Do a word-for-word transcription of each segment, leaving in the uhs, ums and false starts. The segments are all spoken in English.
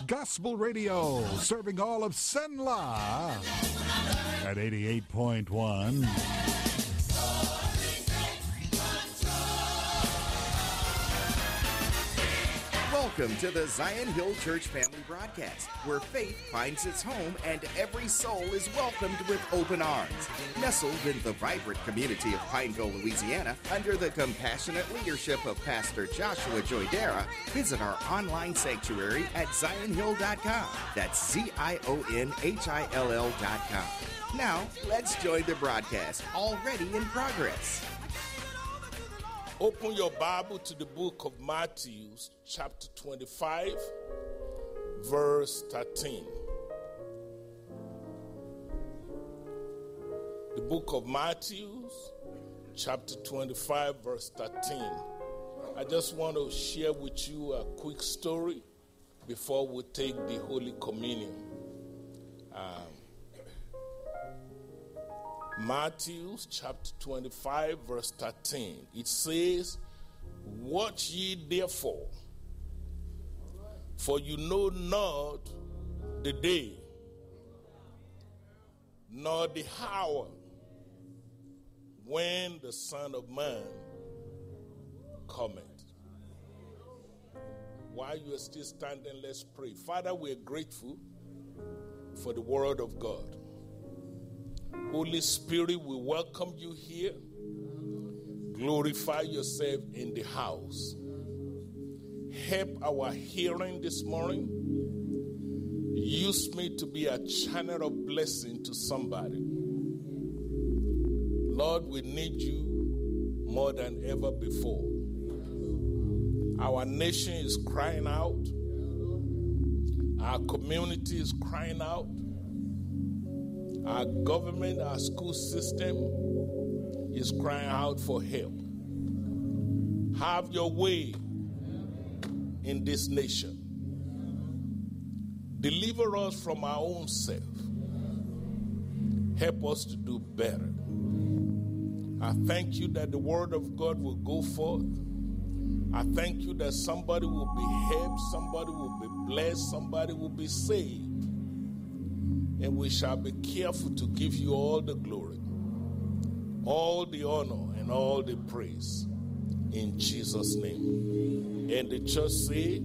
Gospel Radio, serving all of Senla at eighty-eight point one. Welcome to the Zion Hill Church Family Broadcast, where faith finds its home and every soul is welcomed with open arms. Nestled in the vibrant community of Pineville, Louisiana, under the compassionate leadership of Pastor Joshua Joydera, visit our online sanctuary at zion hill dot com. That's Z I O N H I L L dot com. Now, let's join the broadcast, already in progress. Open your Bible to the book of Matthew, chapter twenty-five, verse thirteen. The book of Matthew, chapter twenty-five, verse thirteen. I just want to share with you a quick story before we take the Holy Communion. Um, Matthew chapter twenty-five, verse thirteen. It says, "Watch ye therefore, for you know not the day, nor the hour, when the Son of Man cometh." While you are still standing, let's pray. Father, we are grateful for the word of God. Holy Spirit, we welcome you here. Glorify yourself in the house. Help our hearing this morning. Use me to be a channel of blessing to somebody. Lord, we need you more than ever before. Our nation is crying out. Our community is crying out. Our government, our school system is crying out for help. Have your way in this nation. Deliver us from our own self. Help us to do better. I thank you that the word of God will go forth. I thank you that somebody will be helped, somebody will be blessed, somebody will be saved. And we shall be careful to give you all the glory, all the honor, and all the praise. In Jesus' name. And the church say,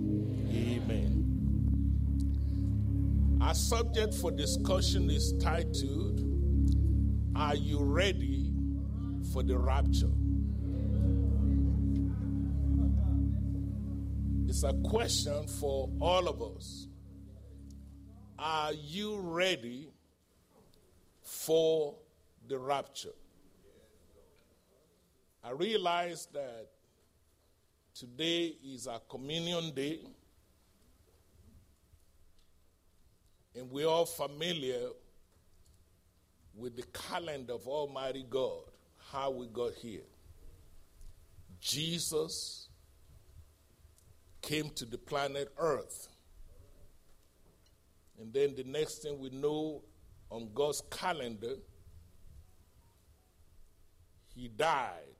amen. Our subject for discussion is titled, "Are you ready for the rapture?" It's a question for all of us. Are you ready for the rapture? I realize that today is our communion day, and we're all familiar with the calendar of Almighty God, how we got here. Jesus came to the planet Earth. And then the next thing we know, on God's calendar, he died.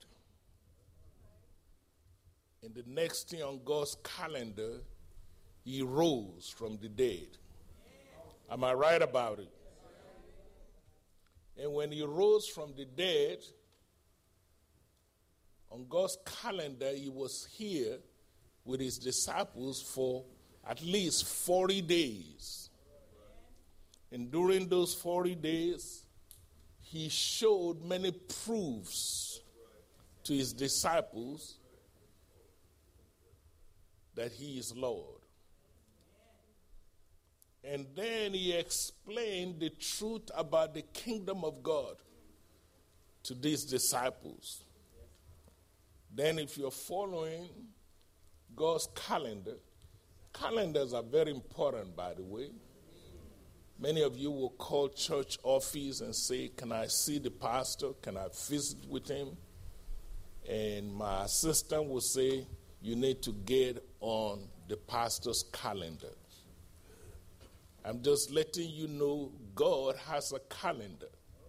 And the next thing on God's calendar, he rose from the dead. Am I right about it? And when he rose from the dead, on God's calendar, he was here with his disciples for at least forty days. And during those forty days, he showed many proofs to his disciples that he is Lord. And then he explained the truth about the kingdom of God to these disciples. Then if you're following God's calendar, calendars are very important, by the way. Many of you will call church office and say, "Can I see the pastor? Can I visit with him?" And my assistant will say, "You need to get on the pastor's calendar." I'm just letting you know God has a calendar.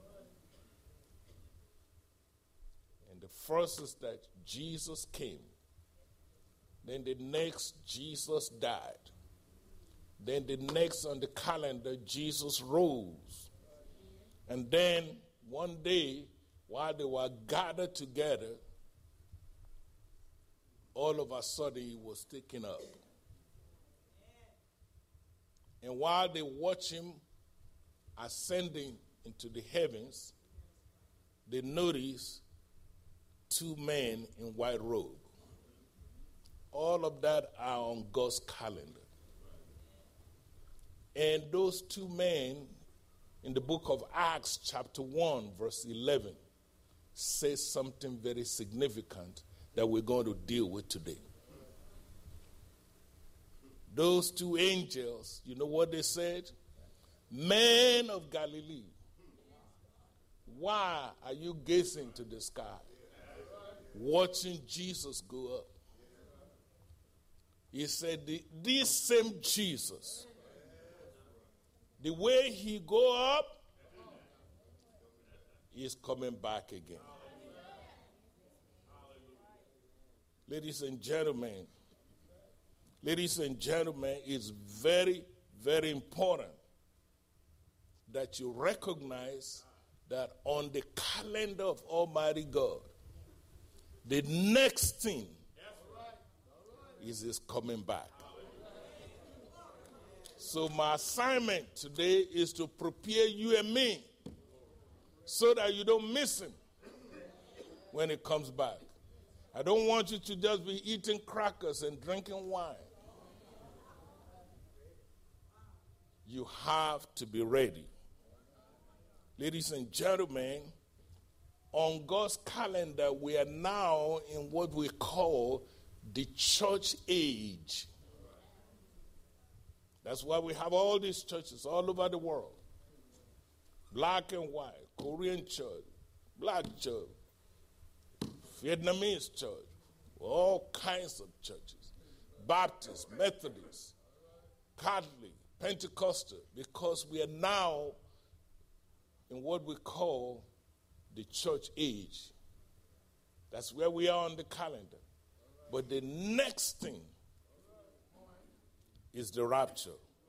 And the first is that Jesus came. Then the next, Jesus died. Then the next on the calendar, Jesus rose. And then one day, while they were gathered together, all of a sudden he was taken up. And while they watched him ascending into the heavens, they noticed two men in white robe. All of that are on God's calendar. And those two men in the book of Acts chapter one verse eleven says something very significant that we're going to deal with today. Those two angels, you know what they said? Men of Galilee, why are you gazing to the sky, watching Jesus go up? He said, this same Jesus, the way he go up, is coming back again. Ladies and gentlemen, ladies and gentlemen, it's very, very important that you recognize that on the calendar of Almighty God, the next thing is his coming back. So my assignment today is to prepare you and me so that you don't miss him when he comes back. I don't want you to just be eating crackers and drinking wine. You have to be ready. Ladies and gentlemen, on God's calendar, we are now in what we call the church age. That's why we have all these churches all over the world. Black and white, Korean church, black church, Vietnamese church, all kinds of churches. Baptist, Methodist, Catholic, Pentecostal, because we are now in what we call the church age. That's where we are on the calendar. But the next thing is the rapture.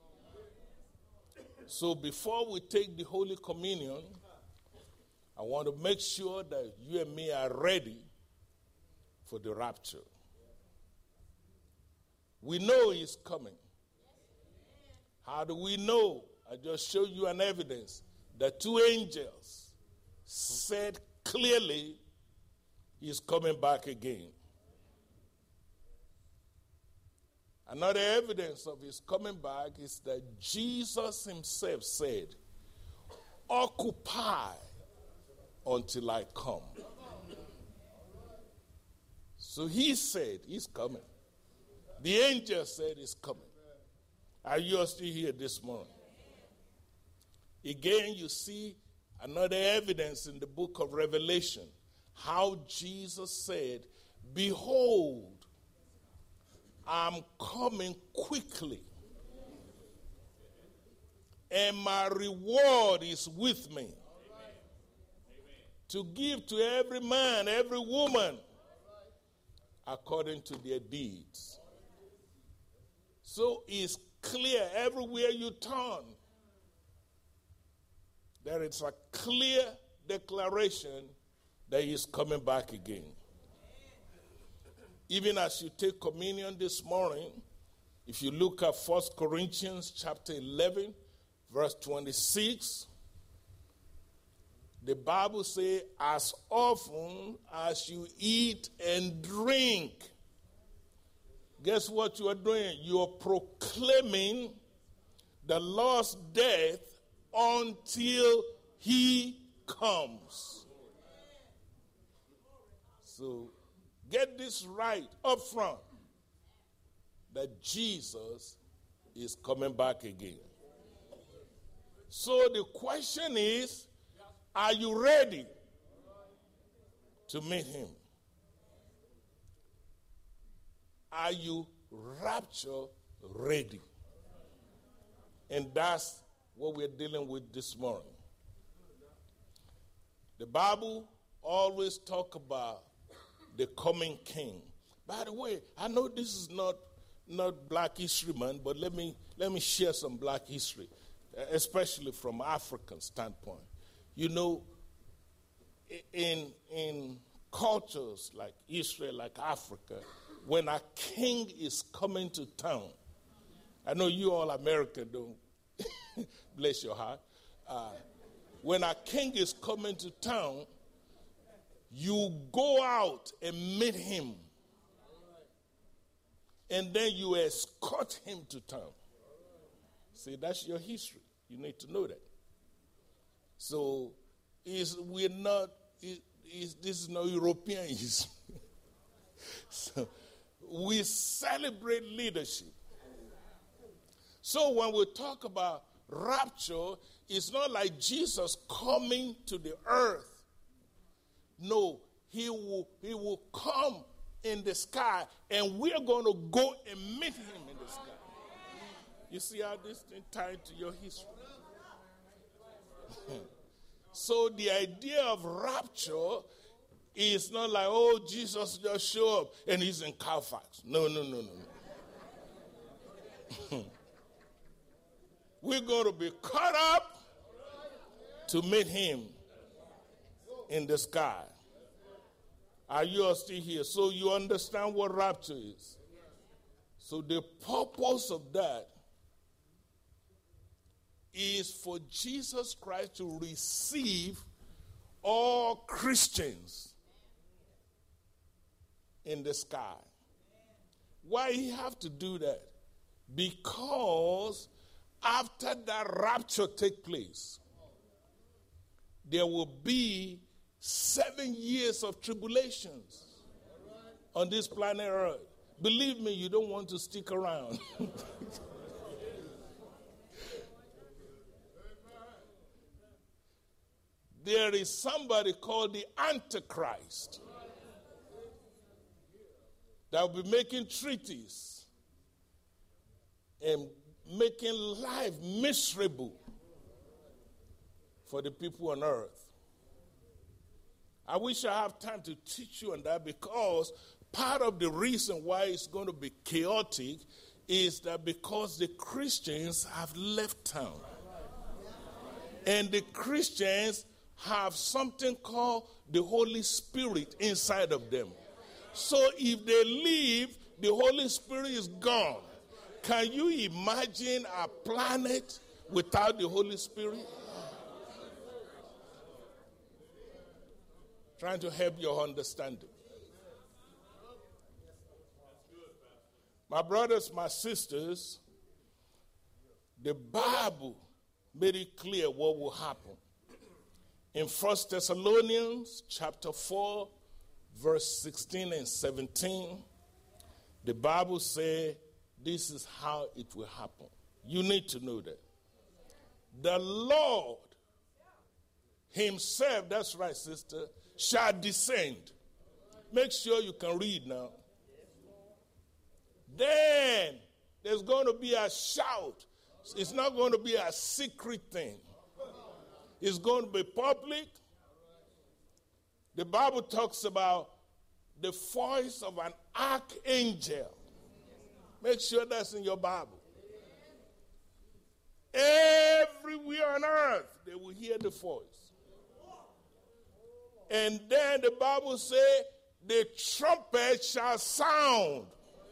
So before we take the Holy Communion, I want to make sure that you and me are ready for the rapture. We know he's coming. How do we know? I just showed you an evidence that two angels said clearly he's coming back again. Another evidence of his coming back is that Jesus himself said, occupy until I come. So he said he's coming. The angel said he's coming. Are you still here this morning? Again, you see another evidence in the book of Revelation, how Jesus said, behold, I'm coming quickly, and my reward is with me to give to every man, every woman, according to their deeds. So it's clear everywhere you turn, there is a clear declaration that he is coming back again. Even as you take communion this morning, if you look at First Corinthians chapter eleven, verse twenty-six, the Bible says, as often as you eat and drink, guess what you are doing? You are proclaiming the Lord's death until he comes. So get this right up front, that Jesus is coming back again. So the question is, are you ready to meet him? Are you rapture ready? And that's what we're dealing with this morning. The Bible always talks about the coming king. By the way, I know this is not not Black History Month, but let me let me share some Black history, especially from African standpoint. You know, in in cultures like Israel, like Africa, when a king is coming to town, I know you all American don't, bless your heart. Uh, when a king is coming to town, you go out and meet him. And then you escort him to town. See, that's your history. You need to know that. So, is we're not, is, is, this is no European history. So, we celebrate leadership. So, when we talk about rapture, it's not like Jesus coming to the earth. No, he will, he will come in the sky, and we're going to go and meet him in the sky. You see how this thing tied to your history? So the idea of rapture is not like, oh, Jesus just show up and he's in Carfax. No, no, no, no, no. We're going to be caught up to meet him in the sky. Are you all still here? So you understand what rapture is. So the purpose of that is for Jesus Christ to receive all Christians in the sky. Why he have to do that? Because after that rapture take place, there will be seven years of tribulations on this planet Earth. Believe me, you don't want to stick around. There is somebody called the Antichrist that will be making treaties and making life miserable for the people on earth. I wish I have time to teach you on that, because part of the reason why it's going to be chaotic is that because the Christians have left town. And the Christians have something called the Holy Spirit inside of them. So if they leave, the Holy Spirit is gone. Can you imagine a planet without the Holy Spirit? Trying to help your understanding. My brothers, my sisters, the Bible made it clear what will happen. In First Thessalonians chapter four, verse sixteen and seventeen, the Bible says this is how it will happen. You need to know that. The Lord himself, that's right, sister, shall descend. Make sure you can read now. Then there's going to be a shout. It's not going to be a secret thing. It's going to be public. The Bible talks about the voice of an archangel. Make sure that's in your Bible. Everywhere on earth, they will hear the voice. And then the Bible says, the trumpet shall sound.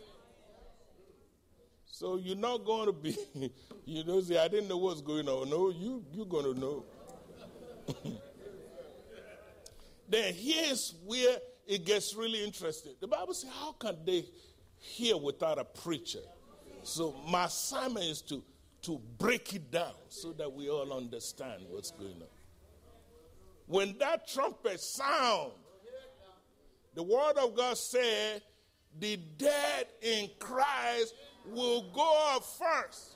So you're not going to be, you know, say, I didn't know what's going on. No, you, you're going to know. Then here's where it gets really interesting. The Bible says, how can they hear without a preacher? So my assignment is to, to break it down so that we all understand what's going on. When that trumpet sound, the word of God said, the dead in Christ will go up first.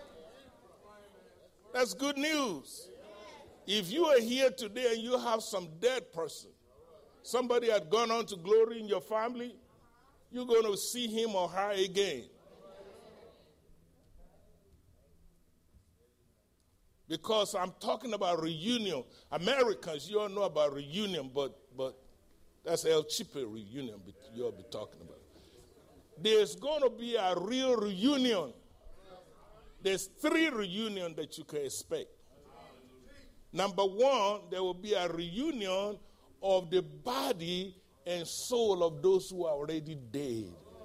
That's good news. If you are here today and you have some dead person, somebody had gone on to glory in your family, you're going to see him or her again. Because I'm talking about reunion. Americans, you all know about reunion, but but that's El Chipe reunion you all be talking about. there's going to be a real reunion. There's three reunions that you can expect. Number one, there will be a reunion of the body and soul of those who are already dead.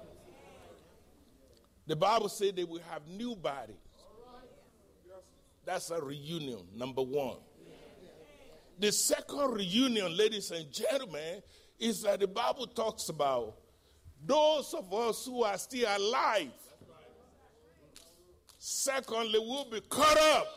The Bible says they will have new bodies. That's a reunion, number one. The second reunion, ladies and gentlemen, is that the Bible talks about those of us who are still alive. Secondly, we'll be caught up.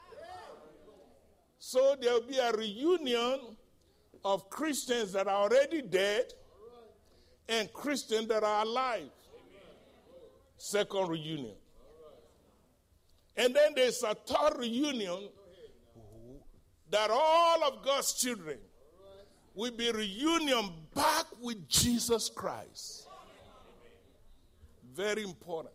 So there will be a reunion of Christians that are already dead and Christians that are alive. Second reunion. And then there's a third reunion that all of God's children will be reunion back with Jesus Christ. Very important.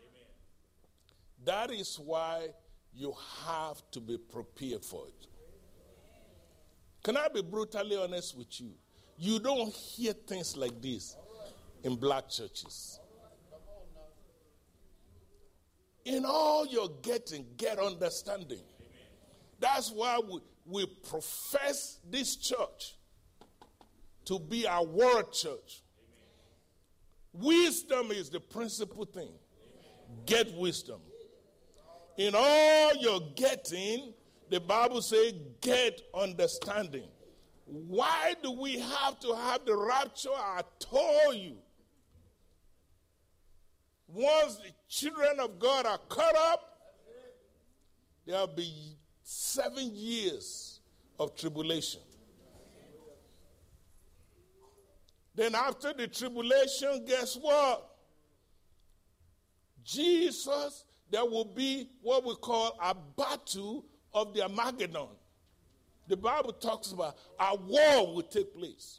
That is why you have to be prepared for it. Can I be brutally honest with you? You don't hear things like this in black churches. In all you're getting, get understanding. That's why we, we profess this church to be a world church. Wisdom is the principal thing. Get wisdom. In all you're getting, the Bible says, get understanding. Why do we have to have the rapture? I told you. Once the children of God are caught up, there will be seven years of tribulation. Then after the tribulation, guess what? Jesus, there will be what we call a battle of the Armageddon. The Bible talks about a war will take place.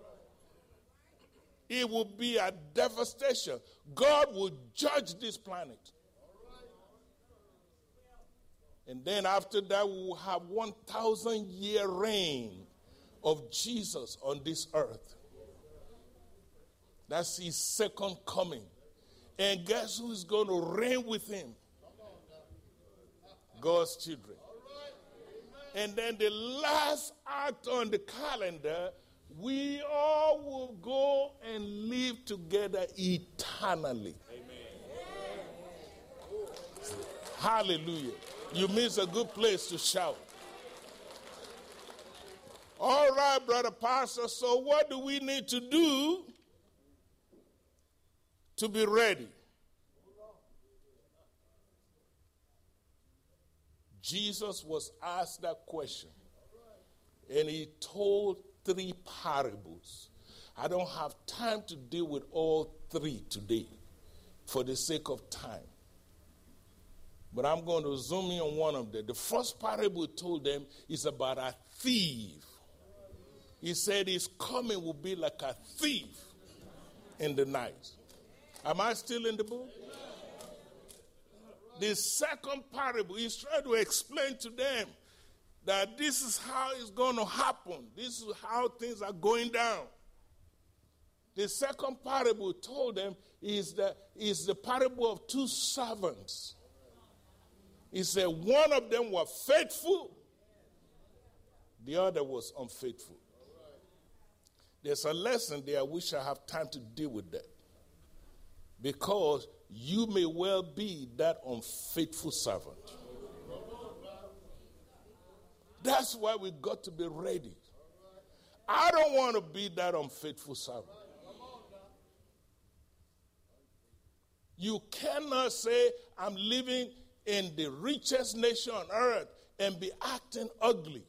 It will be a devastation. God will judge this planet. And then after that, we will have one thousand year reign of Jesus on this earth. That's his second coming. And guess who is going to reign with him? God's children. And then the last act on the calendar, we all will go and live together eternally. Amen. Hallelujah. You miss a good place to shout. All right, brother pastor, so what do we need to do to be ready? Jesus was asked that question, and he told three parables. I don't have time to deal with all three today for the sake of time. But I'm going to zoom in on one of them. The first parable he told them is about a thief. He said his coming will be like a thief in the night. Am I still in the book? The second parable, he's trying to explain to them that this is how it's going to happen. This is how things are going down. The second parable told them is the, is the parable of two servants. He said one of them was faithful, the other was unfaithful. There's a lesson there. I wish I have time to deal with that. Because you may well be that unfaithful servant. That's why we got to be ready. I don't want to be that unfaithful servant. You cannot say, I'm living in the richest nation on earth and be acting ugly.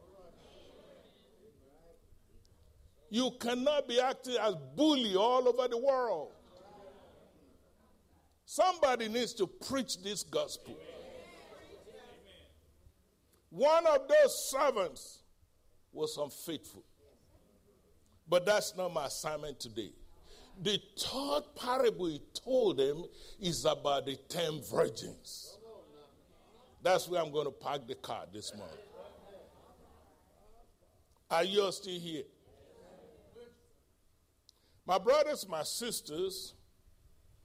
You cannot be acting as bully all over the world. Somebody needs to preach this gospel. One of those servants was unfaithful. But that's not my assignment today. The third parable he told them is about the ten virgins. That's where I'm going to park the car this morning. Are you all still here? My brothers, my sisters,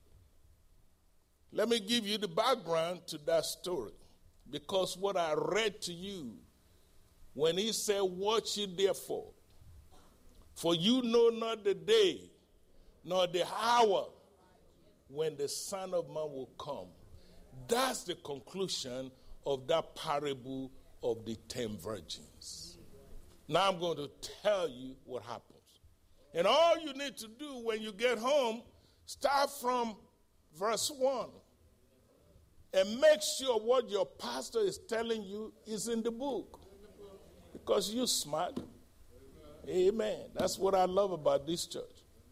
Let me give you the background to that story. Because what I read to you, when he said, watch ye therefore, for you know not the day, nor the hour, when the Son of Man will come. That's the conclusion of that parable of the ten virgins. Now I'm going to tell you what happens. And all you need to do when you get home, start from verse one. And make sure what your pastor is telling you is in the book. Because you're smart. Amen. That's what I love about this church.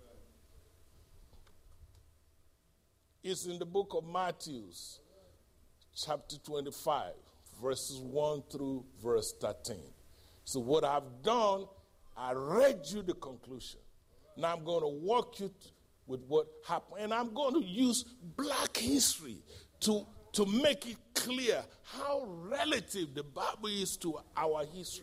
It's in the book of Matthew, chapter twenty-five, verses one through verse thirteen. So what I've done, I read you the conclusion. Now I'm going to walk you th- with what happened. And I'm going to use black history to, to make it clear how relative the Bible is to our history.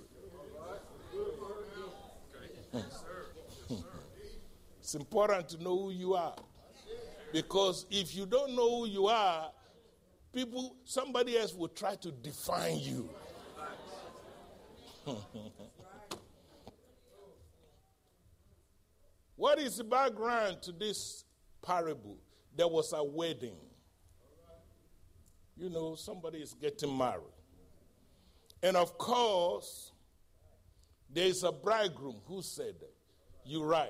It's important to know who you are. Because if you don't know who you are, people, somebody else will try to define you. What is the background to this parable? There was a wedding. You know, somebody is getting married. And of course, there is a bridegroom who said that. You're right.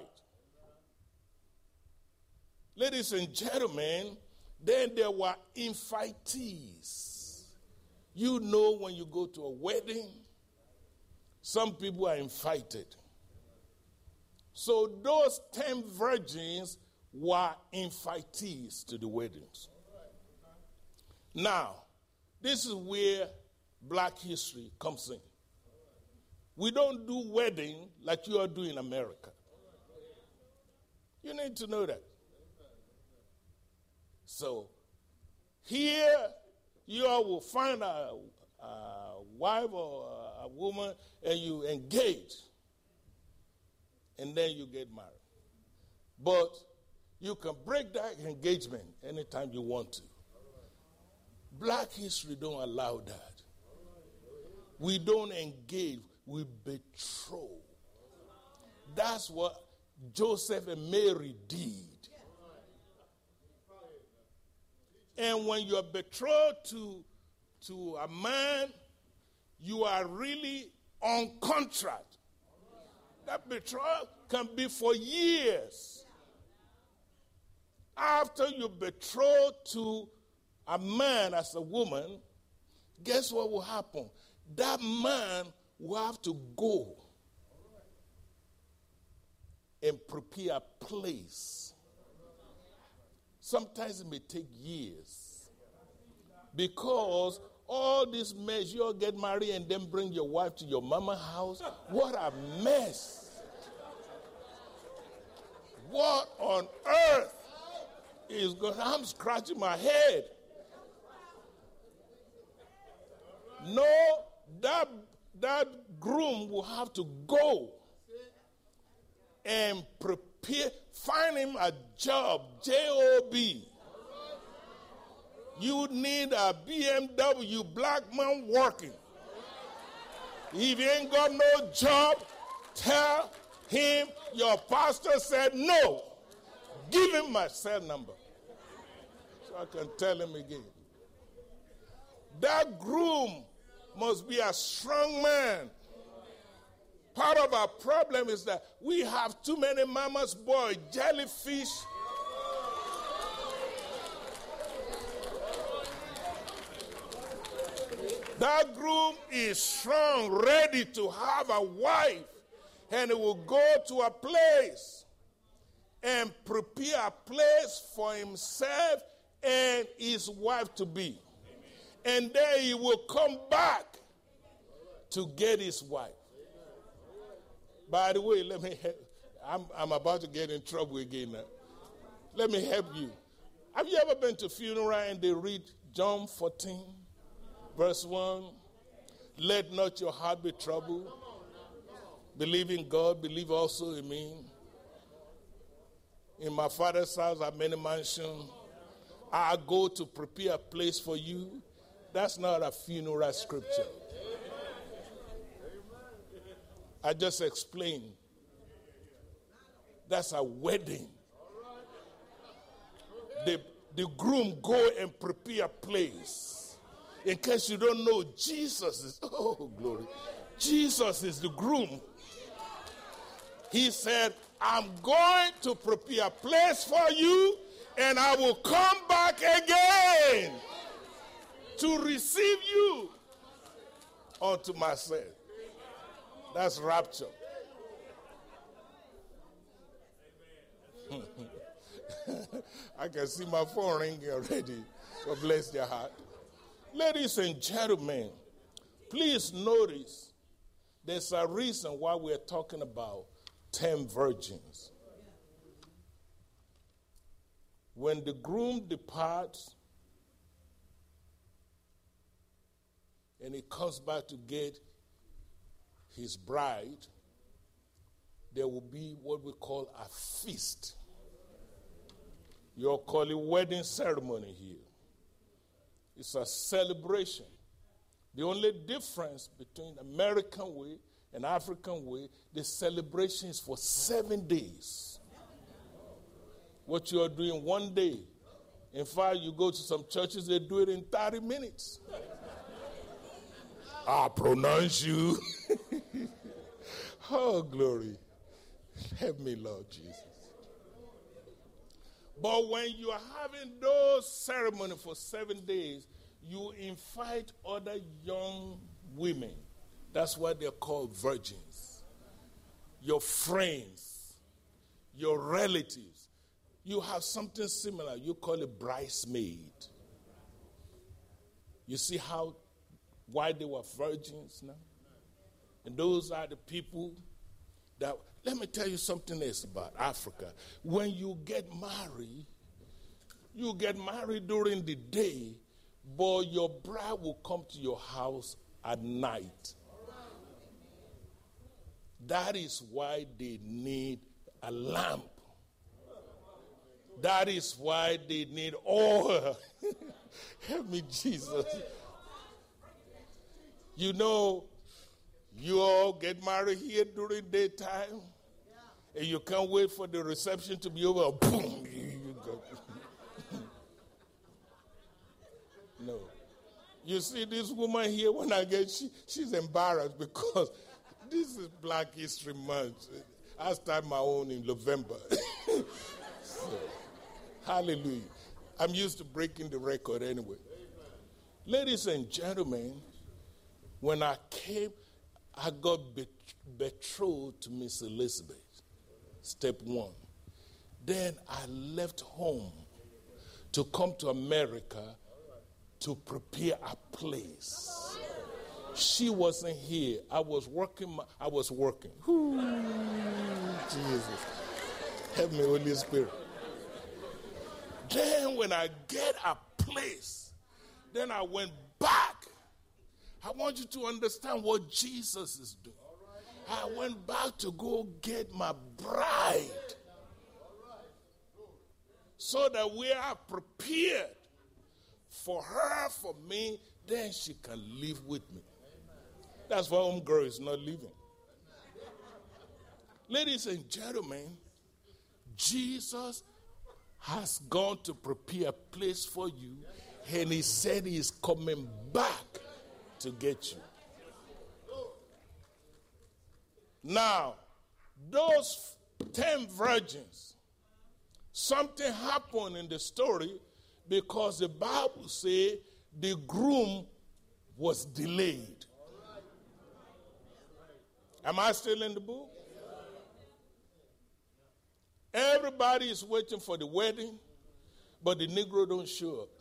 Ladies and gentlemen, then there were invitees. You know, when you go to a wedding, some people are invited. So those ten virgins were invitees to the weddings. Now, this is where black history comes in. We don't do wedding like you are doing in America. You need to know that. So, here you all will find a, a wife or a woman and you engage. And then you get married. But you can break that engagement anytime you want to. Black history don't allow that. We don't engage, we betroth. That's what Joseph and Mary did. And when you're betrothed to, to a man, you are really on contract. That betrothal can be for years. After you betroth to a man as a woman, guess what will happen? That man will have to go and prepare a place. Sometimes it may take years. Because all these mess, you'll get married and then bring your wife to your mama's house. What a mess. What on earth is going on? I'm scratching my head. No, that, that groom will have to go and prepare, find him a job, J O B. You need a B M W black man working. If he ain't got no job, tell him your pastor said no. Give him my cell number so I can tell him again. That groom must be a strong man. Part of our problem is that we have too many mama's boy, jellyfish. That groom is strong, ready to have a wife, and he will go to a place and prepare a place for himself and his wife to be. And then he will come back to get his wife. By the way, let me help. I'm, I'm about to get in trouble again now. Let me help you. Have you ever been to a funeral and they read John fourteen, verse one? Let not your heart be troubled. Believe in God, believe also in me. In my Father's house are many mansions. I go to prepare a place for you. That's not a funeral scripture. I just explained. That's a wedding. The, the groom go and prepare a place. In case you don't know, Jesus is, oh glory, Jesus is the groom. He said, I'm going to prepare a place for you, and I will come back again to receive you unto myself. That's rapture. I can see my phone ringing already. God bless their heart. Ladies and gentlemen, please notice there's a reason why we're talking about ten virgins. When the groom departs and he comes back to get his bride, there will be what we call a feast. You'll call it wedding ceremony here. It's a celebration. The only difference between American way and African way, the celebration is for seven days. What you are doing one day. In fact, you go to some churches, they do it in thirty minutes. I pronounce you. Oh, glory. Help me, Lord Jesus. But when you are having those ceremonies for seven days, you invite other young women. That's why they're called virgins. Your friends, your relatives. You have something similar. You call it bridesmaid. You see how, why they were virgins now? And those are the people that, let me tell you something else about Africa. When you get married, you get married during the day, but your bride will come to your house at night. That is why they need a lamp. That is why they need oil. Help me, Jesus. You know, you all get married here during daytime, and you can't wait for the reception to be over. Boom, you go. No. You see this woman here, when I get, she, she's embarrassed because this is Black History Month. I start my own in November. So, hallelujah. I'm used to breaking the record anyway. Ladies and gentlemen, when I came, I got betrothed to Miss Elizabeth. Step one. Then I left home to come to America to prepare a place. She wasn't here. I was working. I was working. Ooh, Jesus. Help me, Holy Spirit. Then when I get a place, then I went back. I want you to understand what Jesus is doing. I went back to go get my bride so that we are prepared for her, for me, then she can live with me. That's why home girl is not living. Ladies and gentlemen, Jesus has gone to prepare a place for you, and he said he is coming back to get you. Now, those ten virgins, something happened in the story because the Bible says the groom was delayed. Am I still in the book? Everybody is waiting for the wedding, but the Negro don't show up.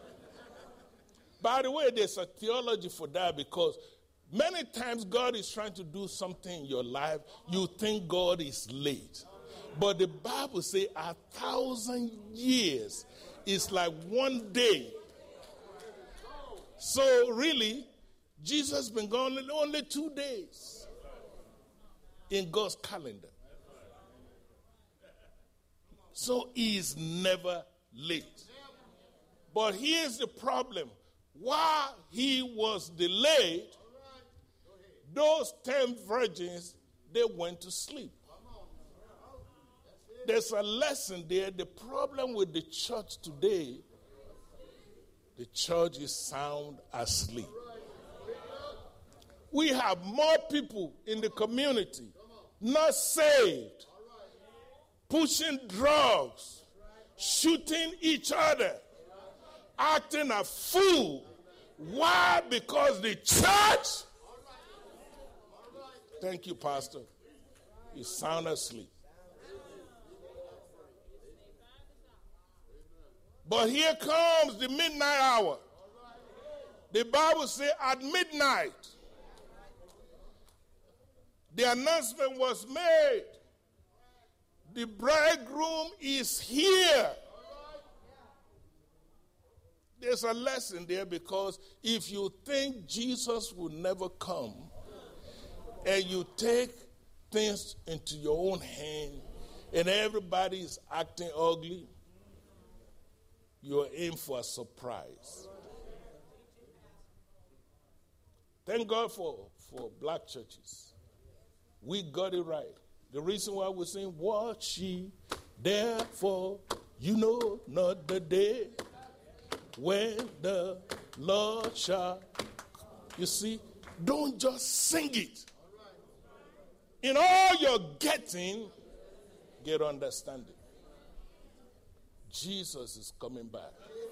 By the way, there's a theology for that because many times God is trying to do something in your life. You think God is late. But the Bible says a thousand years is like one day. So really, Jesus has been gone only two days in God's calendar. So he is never late. But here's the problem. While he was delayed, those ten virgins, they went to sleep. There's a lesson there. The problem with the church today, the church is sound asleep. We have more people in the community not saved, pushing drugs, shooting each other, acting a fool. Why? Because the church, thank you, Pastor, is sound asleep. But here comes the midnight hour. The Bible says at midnight, the announcement was made. The bridegroom is here. There's a lesson there, because if you think Jesus will never come and you take things into your own hand and everybody is acting ugly, you're in for a surprise. Thank God for, for black churches. We got it right. The reason why we're saying, watch ye, therefore, you know not the day when the Lord shall. You see, don't just sing it. In all you're getting, get understanding. Jesus is coming back.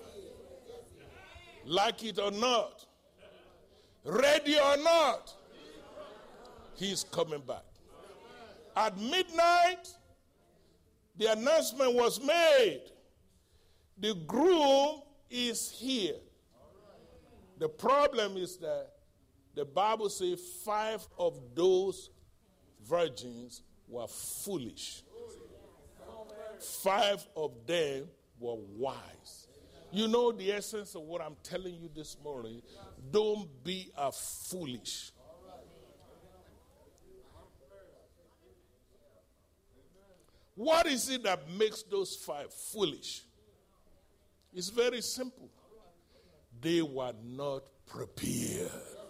Like it or not, ready or not, he's coming back. At midnight, the announcement was made. The groom is here. The problem is that the Bible says five of those virgins were foolish. Five of them were wise. You know the essence of what I'm telling you this morning. Don't be a foolish. What is it that makes those five foolish? It's very simple. They were not prepared.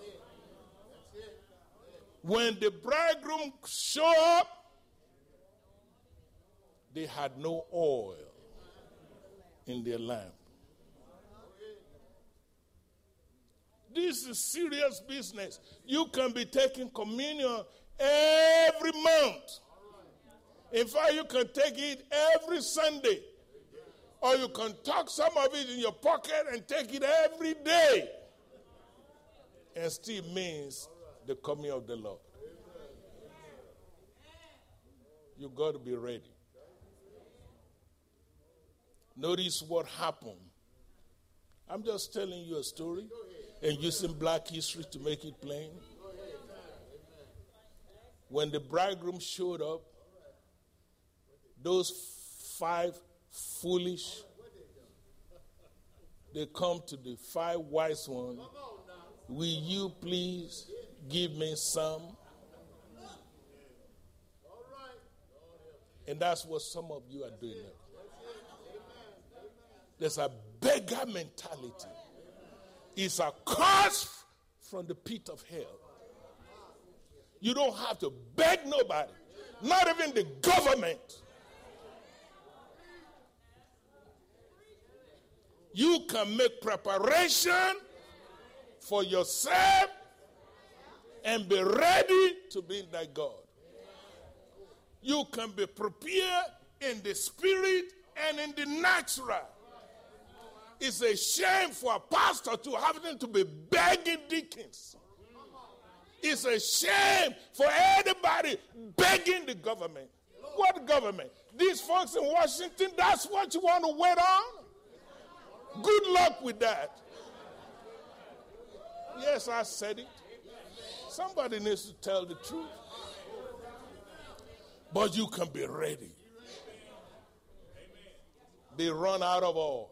When the bridegroom showed up, they had no oil in their lamp. This is serious business. You can be taking communion every month. In fact, you can take it every Sunday. Or you can tuck some of it in your pocket and take it every day. And still means the coming of the Lord. You got to be ready. Notice what happened. I'm just telling you a story and using black history to make it plain. When the bridegroom showed up, those five foolish, they come to the five wise ones. Will you please give me some? And that's what some of you are doing now. There's a beggar mentality. It's a curse from the pit of hell. You don't have to beg nobody, not even the government. You can make preparation for yourself and be ready to be like God. You can be prepared in the spirit and in the natural. It's a shame for a pastor to have them to be begging deacons. It's a shame for anybody begging the government. What government? These folks in Washington, that's what you want to wait on? Good luck with that. Yes, I said it. Somebody needs to tell the truth. But you can be ready. They run out of oil.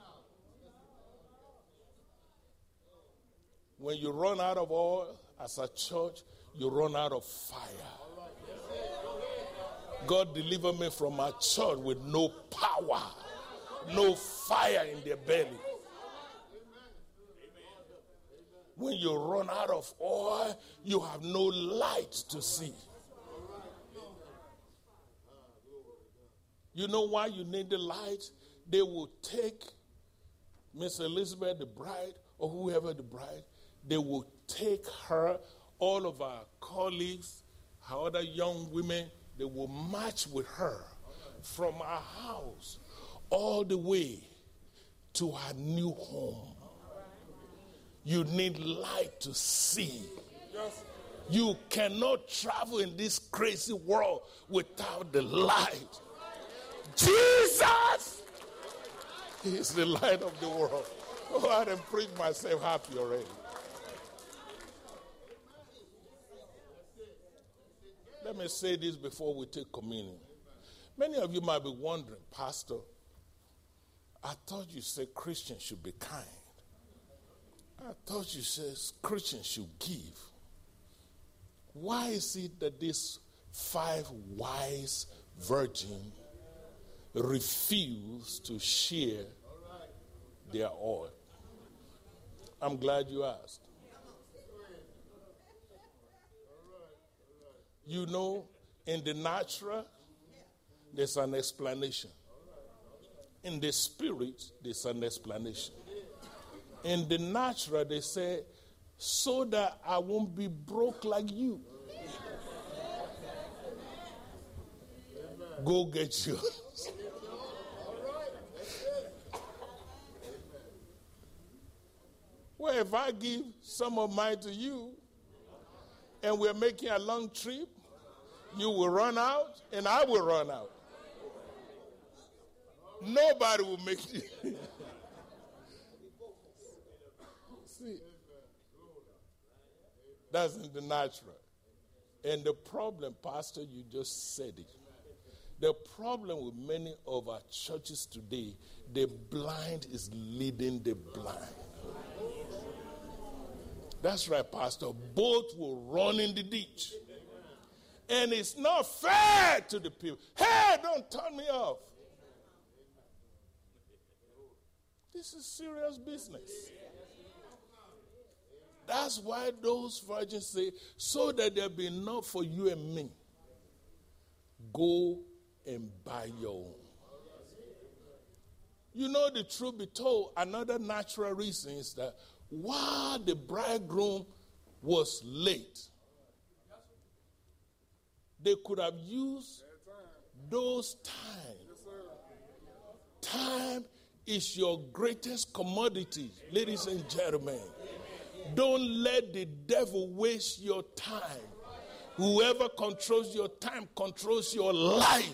When you run out of oil as a church, you run out of fire. God deliver me from a church with no power, no fire in their belly. When you run out of oil, you have no light to see. You know why you need the light? They will take Miss Elizabeth, the bride, or whoever the bride, they will take her, all of our colleagues, our other young women, they will march with her from our house all the way to her new home. You need light to see. You cannot travel in this crazy world without the light. Jesus is the light of the world. Oh, I done preached myself happy already. Let me say this before we take communion. Many of you might be wondering, Pastor, I thought you said Christians should be kind. I thought you said Christians should give. Why is it that these five wise virgins refuse to share their oil? I'm glad you asked. You know, in the natural, there's an explanation. In the spirit, there's an explanation. In the natural, they say, so that I won't be broke like you. Go get yours. Well, if I give some of mine to you, and we're making a long trip, you will run out, and I will run out. Nobody will make it. See, that's in the natural. And the problem, Pastor, you just said it. The problem with many of our churches today, the blind is leading the blind. That's right, Pastor. Both will run in the ditch. And it's not fair to the people. Hey, don't turn me off. This is serious business. That's why those virgins say, so that there'll be enough for you and me, go and buy your own. You know, the truth be told, another natural reason is that while the bridegroom was late, they could have used those time. Time is your greatest commodity, ladies and gentlemen. Don't let the devil waste your time. Whoever controls your time controls your life.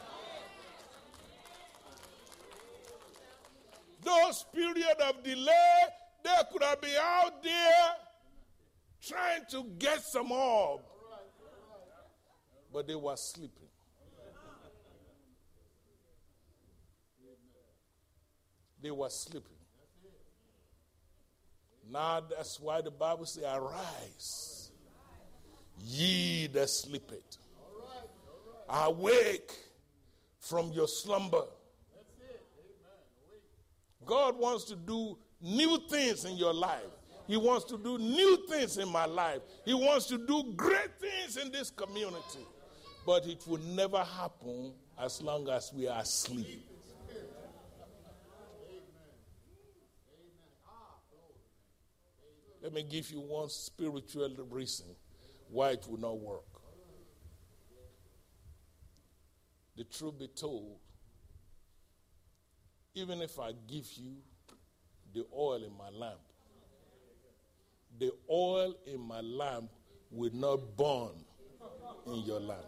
Those period of delay, they could have been out there trying to get some orb. But they were sleeping. They were sleeping. Now that's why the Bible says, arise, ye that sleepeth. Awake from your slumber. God wants to do new things in your life. He wants to do new things in my life. He wants to do great things in this community. But it will never happen as long as we are asleep. Let me give you one spiritual reason why it will not work. The truth be told, even if I give you the oil in my lamp, the oil in my lamp will not burn in your lamp.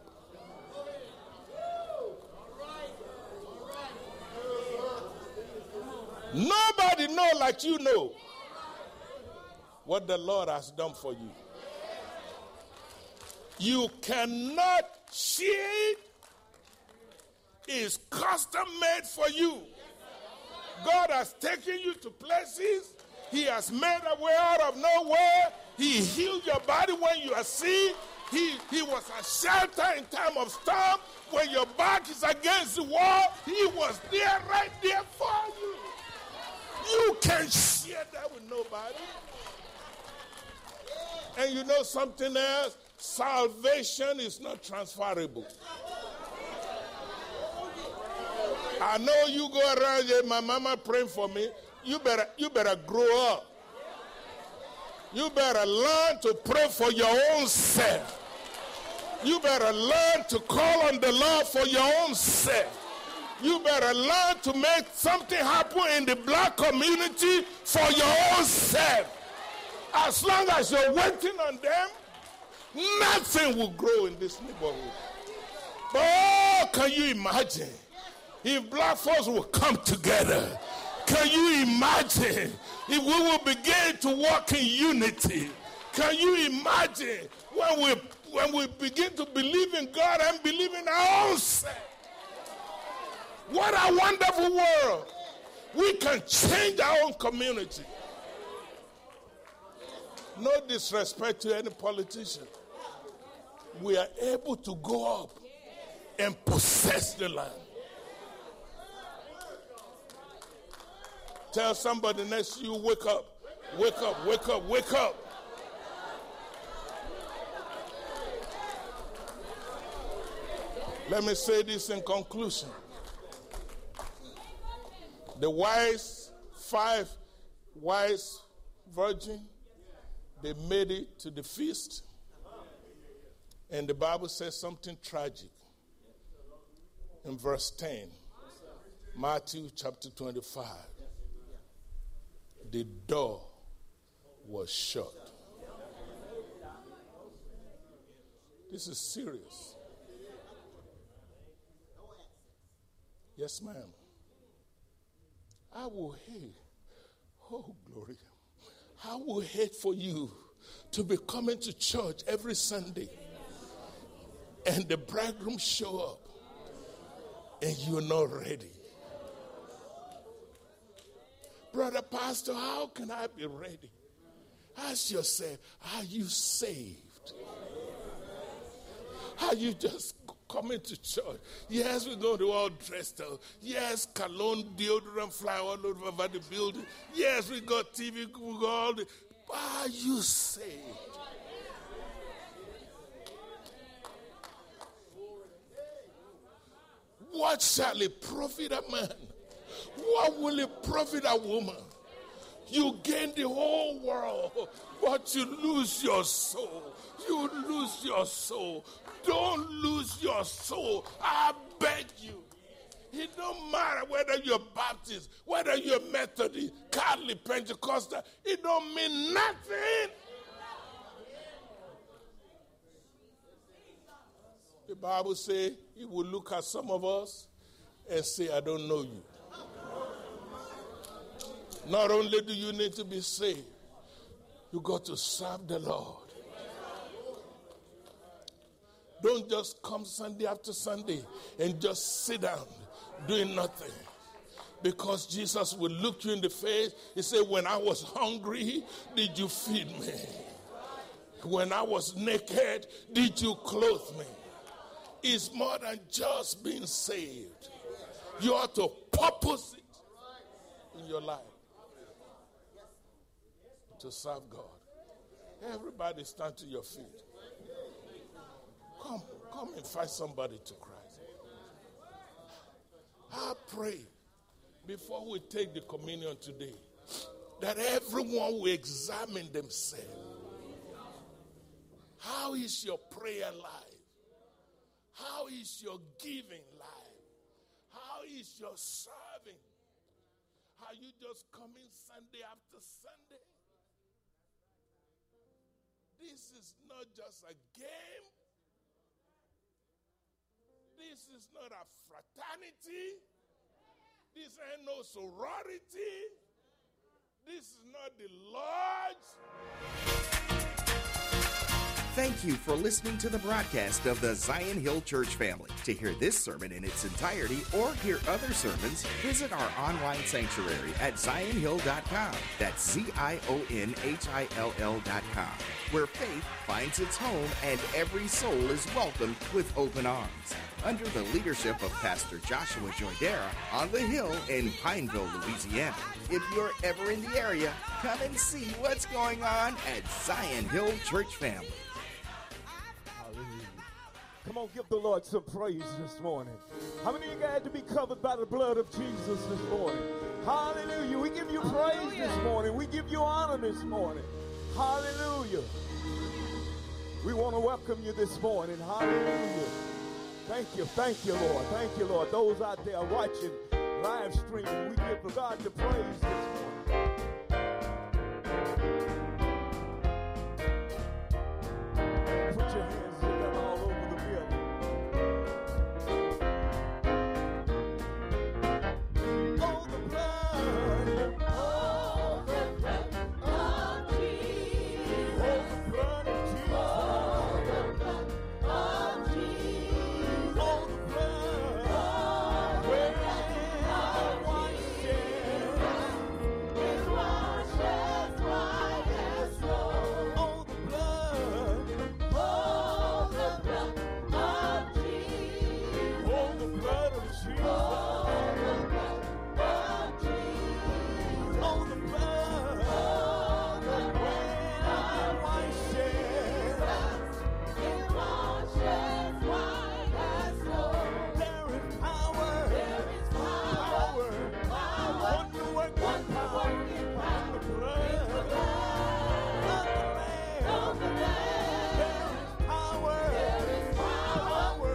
Nobody know like you know what the Lord has done for you. You cannot share it. It's custom made for you. God has taken you to places. He has made a way out of nowhere. He healed your body when you are sick. He, he was a shelter in time of storm. When your back is against the wall, he was there, right there for you. You can't share that with nobody. And you know something else? Salvation is not transferable. I know you go around here, my mama praying for me. You better, you better grow up. You better learn to pray for your own self. You better learn to call on the Lord for your own self. You better learn to make something happen in the black community for your own self. As long as you're waiting on them, nothing will grow in this neighborhood. But oh, can you imagine if black folks will come together? Can you imagine if we will begin to walk in unity? Can you imagine when we when we begin to believe in God and believe in our own self? What a wonderful world. We can change our own community. No disrespect to any politician. We are able to go up and possess the land. Tell somebody next to you, wake up, wake up, wake up, wake up. Let me say this in conclusion. The wise, five wise virgins, they made it to the feast. And the Bible says something tragic in verse ten. Matthew chapter twenty-five. The door was shut. This is serious. Yes, ma'am. I will hate. Oh, glory. I will hate for you to be coming to church every Sunday and the bridegroom show up and you're not ready. Brother Pastor, how can I be ready? Ask yourself, are you saved? Are you just coming to church? Yes, we know they're all dressed up. Yes, cologne, deodorant fly all over the building. Yes, we got T V, we got all the... Are you saved? What shall it profit a man? What will it profit a woman? You gain the whole world, but you lose your soul. You lose your soul. Don't lose your soul. I beg you. It don't matter whether you're Baptist, whether you're Methodist, Catholic, Pentecostal. It don't mean nothing. The Bible says He will look at some of us and say, I don't know you. Not only do you need to be saved, you got to serve the Lord. Don't just come Sunday after Sunday and just sit down doing nothing. Because Jesus will look you in the face. He said, when I was hungry, did you feed me? When I was naked, did you clothe me? It's more than just being saved. You ought to purpose it in your life to serve God. Everybody stand to your feet. Come, come and find somebody to Christ. I pray before we take the communion today that everyone will examine themselves. How is your prayer life? How is your giving life? How is your serving? Are you just coming Sunday after Sunday? This is not just a game. This is not a fraternity. This ain't no sorority. This is not the lodge. Thank you for listening to the broadcast of the Zion Hill Church family. To hear this sermon in its entirety or hear other sermons, visit our online sanctuary at zion hill dot com. That's Z I O N H I L L dot com, where faith finds its home and every soul is welcomed with open arms. Under the leadership of Pastor Joshua Joydera on the Hill in Pineville, Louisiana. If you're ever in the area, come and see what's going on at Zion Hill Church family. Come on, give the Lord some praise this morning. How many of you glad to be covered by the blood of Jesus this morning? Hallelujah. We give you praise Hallelujah. This morning. We give you honor this morning. Hallelujah. We want to welcome you this morning. Hallelujah. Thank you. Thank you, Lord. Thank you, Lord. Those out there watching live streaming, we give God the praise this morning. Put your hands together all over the building. Oh, the blood. Oh, the blood of Jesus. Oh, the blood of Jesus. Oh, the blood of Jesus. Oh, the blood. Oh, where I washed it. It washes white as snow. Oh, the blood. Oh, the blood of Jesus. Oh, the blood of Jesus. Oh, the blood of Jesus. Oh, the blood. Oh, the blood of washed it. It washes white as snow. There is power. There is power. Power. Wonder working power in the blood of the Lamb. Of the Lamb. There is power. There is power.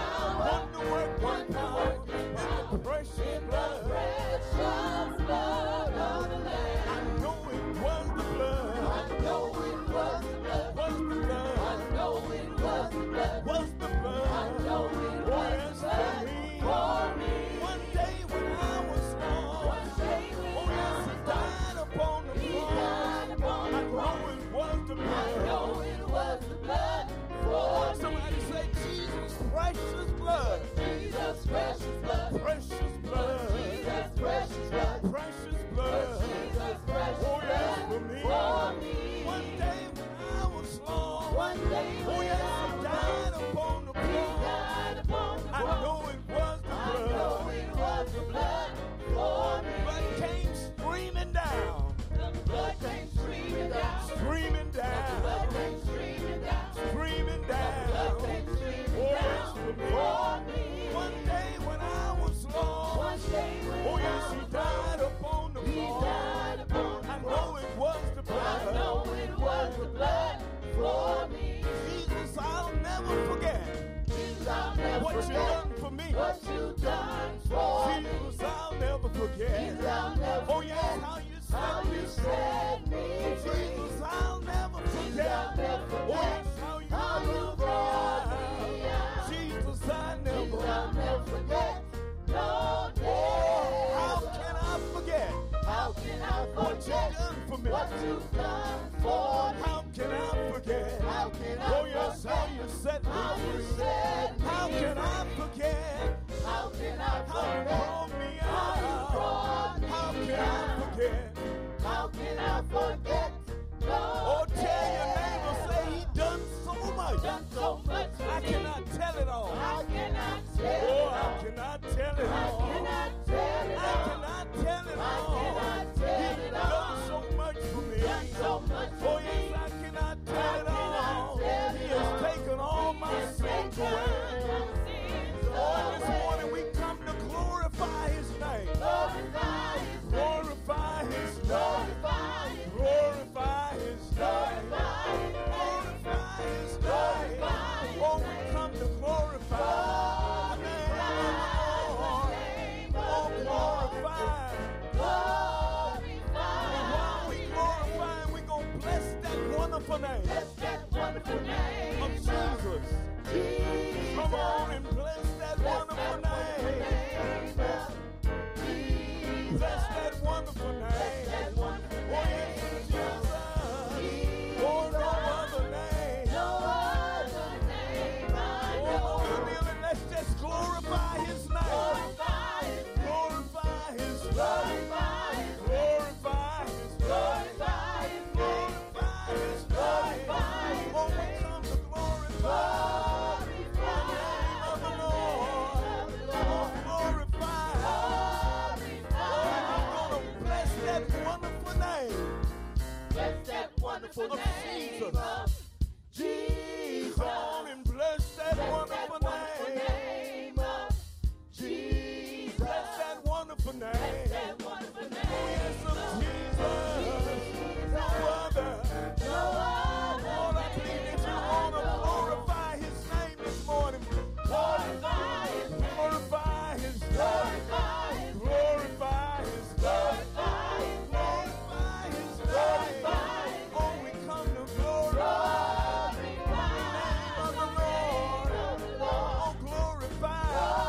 Wonder working power in the precious blood. Precious blood of the Lamb. I know it was the blood. I know it was the blood. Was the blood. I know it was the blood. Was the blood. I know it was the blood. For me. One day when I was lost. One day when oh, yes, he died upon the he cross. Died upon the I cross. know it was the blood. I know it was the blood. For somebody me. Say Jesus' precious blood. Jesus' precious blood. Precious blood. Jesus' precious blood. Precious blood. Jesus' precious oh, yes, blood. For me. For me. One day when I was lost. One day when oh, yes, I he died upon the cross. He died upon the cross. I know it was the blood. I know it was the blood for me. Blood came streaming down. The blood came streaming down. Streaming down. The blood came streaming down. Streaming down. The blood came streaming oh, yes, for me. For me. One day when I was lost. One day when oh, yes, he died upon the cross. He died upon the I know it was the blood. I know it was the blood for me. Jesus, I'll never forget. Jesus, I'll never what forget. You done for me. What you done for Jesus, me. Jesus, I'll never forget. Jesus, I'll never oh, yes, how you set how me you set me free. Jesus, I'll never forget. Jesus, I'll never forget. Oh, yes, how you, how you brought me out. Jesus, I'll never, Jesus, I'll never forget. No day. How can I forget? How can I forget what you done for me? What you done for me? How can I forget? How can I oh, yes, forget? How you set me how free? You set me how can free? I forget? How can I forget? How you brought me out? How, brought me how can out? I forget? How can I forget? No oh, tell your neighbor, say he done so much. Done so much for I me. Cannot tell it all. I cannot tell oh, it all. I cannot tell it all. I cannot tell it all. I cannot tell it all. I cannot tell it all. Done so much for me. Done so much for oh, yes, me. I cannot tell I it all. Tell he it has all. Taken all my sins away. Oh, this morning we come to glorify his name. Glorify his name. Glorify his name. Glorify his name. Glorify his name. Glorify his name. Glorify his name. Oh, we come to glorify the name of the Lord. Oh, glorify. Glorify. And while we glorify, we're going to bless that wonderful name. Bless that wonderful name of Jesus. Jesus. Come on and bless that bless wonderful that name. name bless that wonderful name. Bless that wonderful name. Oh, yes, Jesus. Jesus. Oh, no other name. No wonderful name of Jesus. Come on and bless that wonderful name of Jesus. Bless that wonderful name. Oh, yes, of Jesus. No other. No other. Lord, I believe that you want to glorify his name this morning. Glorify his name. Glorify his name. Glorify his name. Glorify his name. Glorify his name. Glorify his name. Glorify his name. Oh, we come to glorify the name of the Lord. Oh, glorify.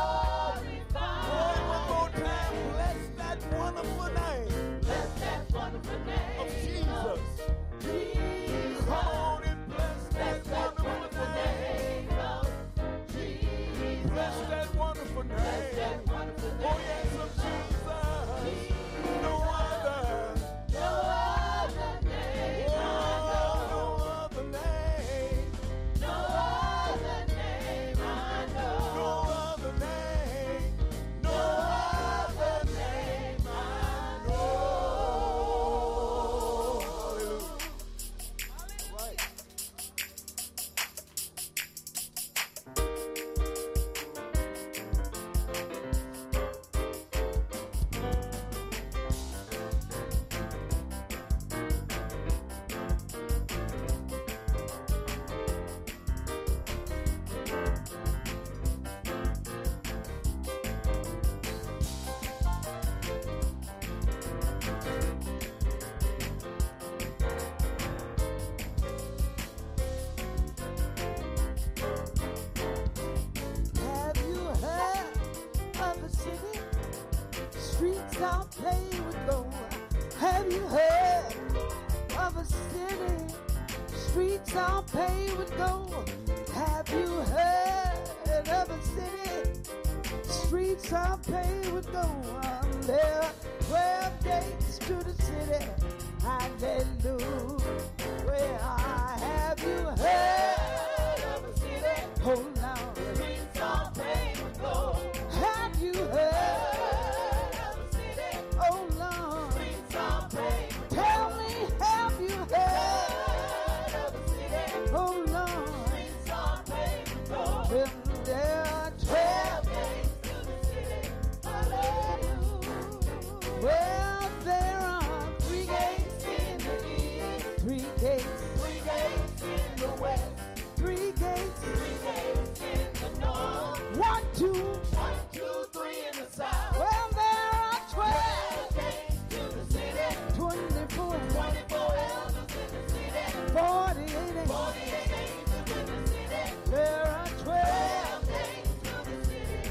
Oh, one more time, bless that wonderful name. Bless that wonderful name of Jesus. Jesus. Come on and bless that wonderful name of Jesus. Bless that wonderful name. Oh, yes, of Jesus. No other. No other name. Oh, no other name. No other name I know. No other name. No other name I know. Hallelujah. All right. Have you heard of the city? Streets don't play with gold. Have you heard of a city? Streets don't pay with gold. Have you heard of a city? Streets don't pay with gold. There are twelve gates to the city. Hallelujah. Well, have you heard of a city? Hold on. Streets don't pay with gold. Have you heard of a city? Oh Lord. Streets don't pay with gold. Tell me, have you heard of a city? Oh Lord. Streets don't pay with gold. Well, there are twelve gates to the city. Hallelujah. Well, there are three gates in the east, three gates, three gates in the west, three gates, three gates in the north, one, two, one, two, three in the south. Well, there are twelve gates to the city, twenty-four, twenty-four elders in the city, forty-eight, forty-eight angels in the city. There are twelve gates to the city.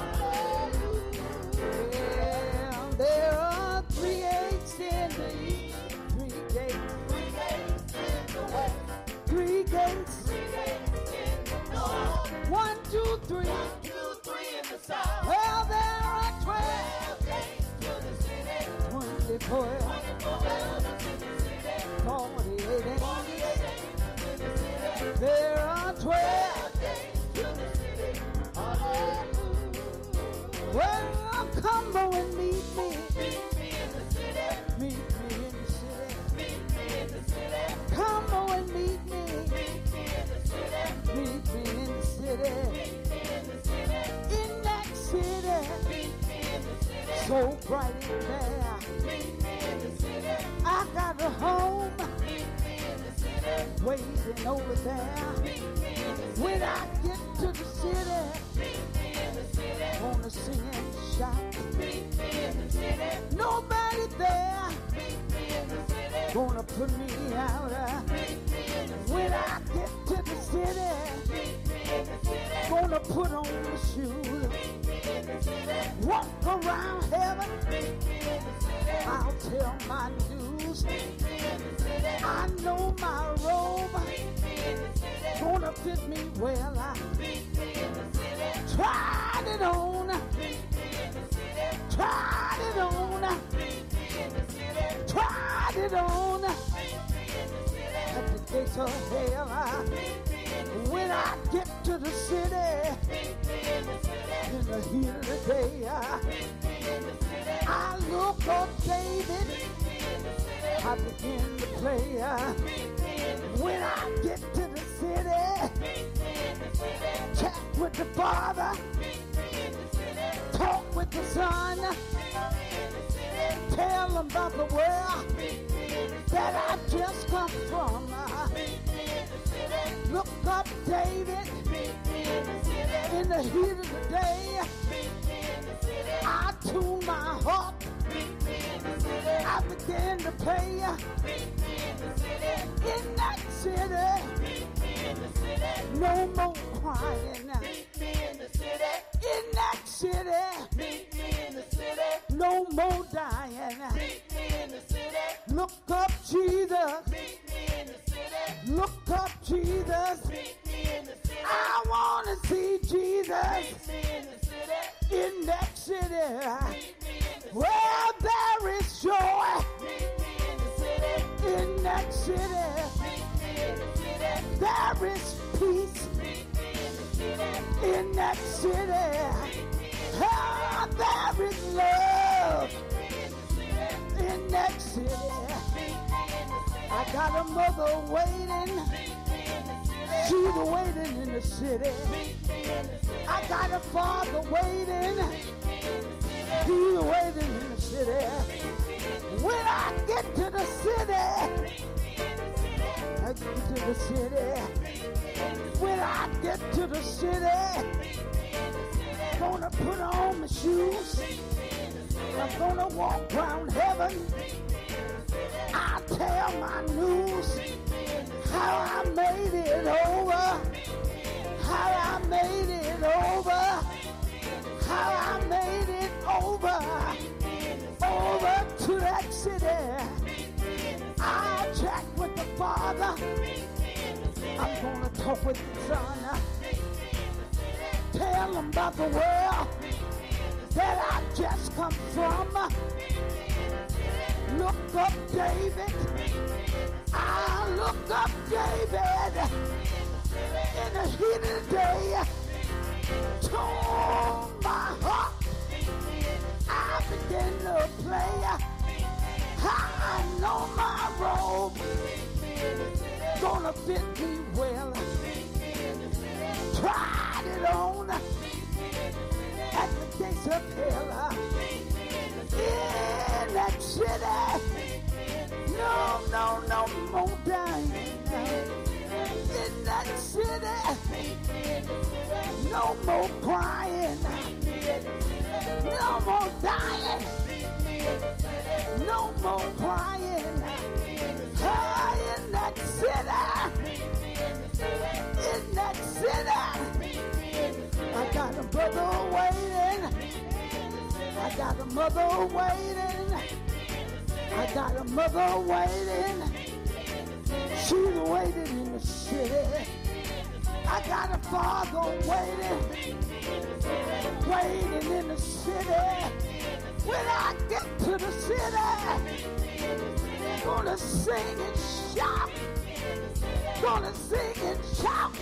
Hallelujah. Well, there are three gates in the east, three gates, three gates in the west, three gates, three gates in the north, one, two, three, one, two, three in the south. Well, there are twelve gates to the city, twenty-four, twenty-four elders in the city, forty-eight, forty-eight angels in the city. There are twelve gates to the city. Hallelujah. Well, come on and meet me. Meet me in the city. Meet me in the city. Meet me in the city. Come on and meet me. Meet me in the city. Meet me in the city. Meet me in the city. In that city. Meet me in the city. So bright in there. Meet me in the city. I got a home. Meet me in the city. Waiting over there. Meet me in the city. When I get to the city. Meet me in the city. Wanna sing and shout. Meet me in the city. Nobody there. Meet me in the city. Gonna put me out. Meet me in the city. When I get to the city. Meet me in the city. Gonna put on the shoes. Meet me in the city. Walk around heaven. Meet me in the city. I'll tell my news. Meet me in the city. I know my robe. Meet me in the city. Gonna fit me well. I meet me in the city. Tried it on. Meet me in the city. Tried it on. Meet me in the city. Tried it on. Meet me in the city. At the gates of hell. I meet me in the city. When I get to the city. Meet me in the city. In the heat of the day. I meet me in the city. I look up David. Meet me in the city. I begin to play. I meet me When I get to the city, chat with the Father, talk with the Son, tell them about the world that I just come from. Look up David in the heat of the day. I tune my heart, I began to play in that city. No more crying in that city. No more dying. Look up Jesus. Look up Jesus. I want to see Jesus in that city. Well, there is joy in that city. There is peace in that city. Oh, there is love in that city. I got a mother waiting. She's waiting in the city. I got a father waiting. He's waiting in the city. When I get to the city, I get to the city. When I get to the city, gonna put on my shoes. I'm gonna walk around heaven. I'll tell my news. How I made it over. How I made it over. How I made it over. Over to that city. I'll chat with the Father. I'm gonna talk with the Son. Tell them about the world that I just come from. Look up David. I look up David in the heat of the day. Tune my heart. I begin to play. I know my robe gonna fit me well. Tried it on at the gates of hell. In that city, no, no, no more dying. In that city, no more crying. No more dying. No more crying. Oh, in that city, in that city, I got a brother waiting. I got a mother waiting. I got a mother waiting. She's waiting in the city. I got a father waiting. Waiting in the city. When I get to the city, gonna sing and shout. Gonna sing and shout.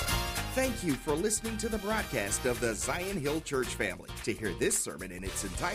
Thank you for listening to the broadcast of the Zion Hill Church family. To hear this sermon in its entirety,